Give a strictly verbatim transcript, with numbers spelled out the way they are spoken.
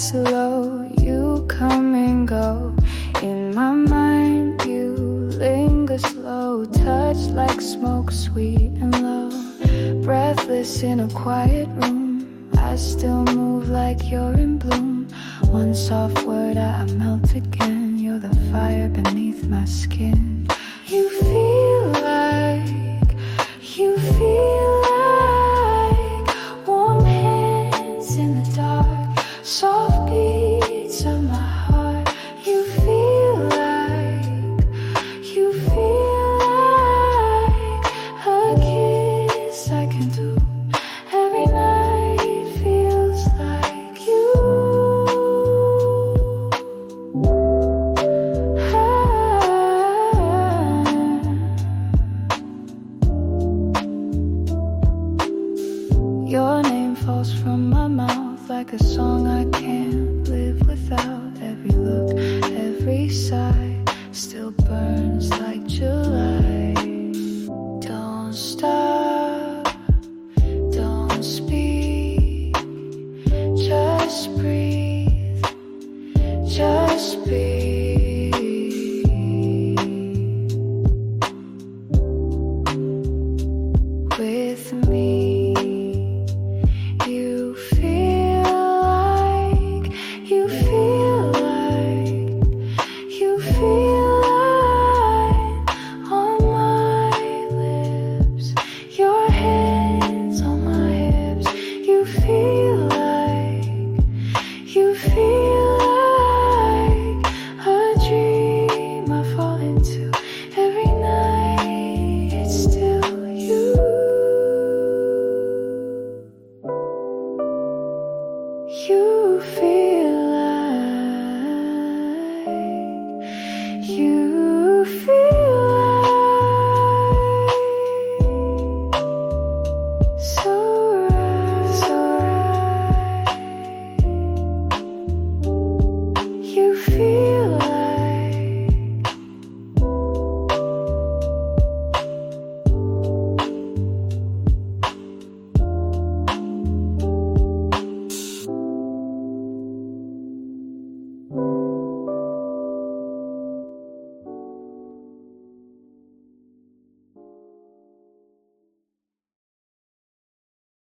slow, you come and go. In my mind you linger slow, touch like smoke, sweet and low. Breathless in a quiet room, I still move like you're in bloom. One soft word I melt again, you're the fire beneath my skin.